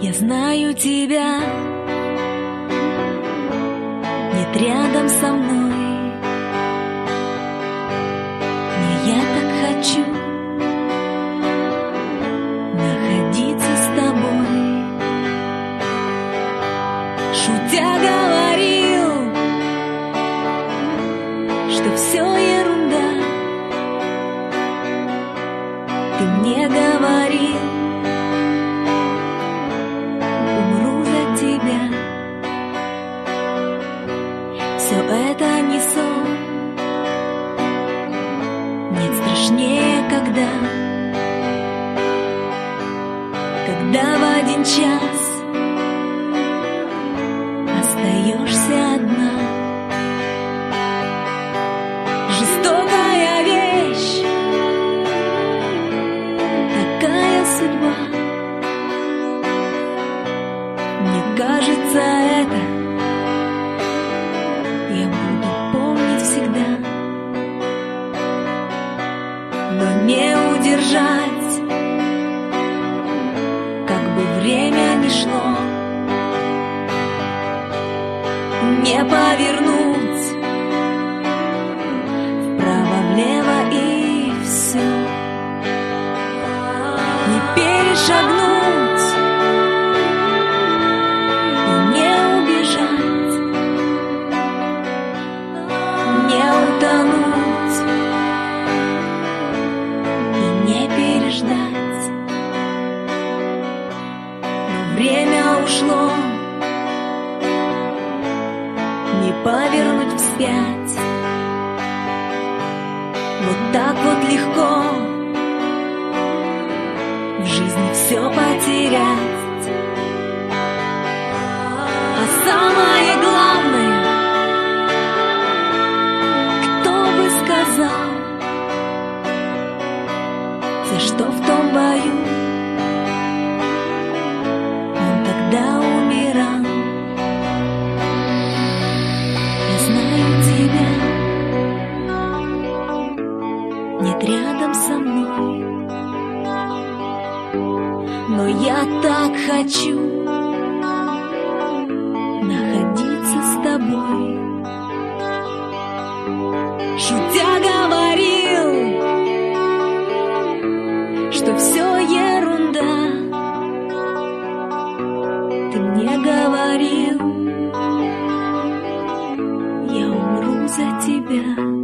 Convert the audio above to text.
Я знаю тебя, нет рядом со мной, но я так хочу находиться с тобой. Шутя говорил, что все ерунда. Ты мне говорил, умру за тебя. Все это не сон, нет страшнее, когда в один час остаешься одна. Жестокая вещь, такая судьба. Мне кажется, это я буду помнить всегда, но не удержать, как бы время ни шло, не повернуть вправо-влево и все, не перешагнуть и не убежать, не утонуть и не переждать. Но время ушло, не повернуть вспять. Вот так вот легко в жизни все потерять. А самое главное, кто бы сказал, за что в том бою он тогда умирал. Я знаю тебя, нет рядом со мной, но я так хочу находиться с тобой. Шутя говорил, что все ерунда. Ты мне говорил, я умру за тебя.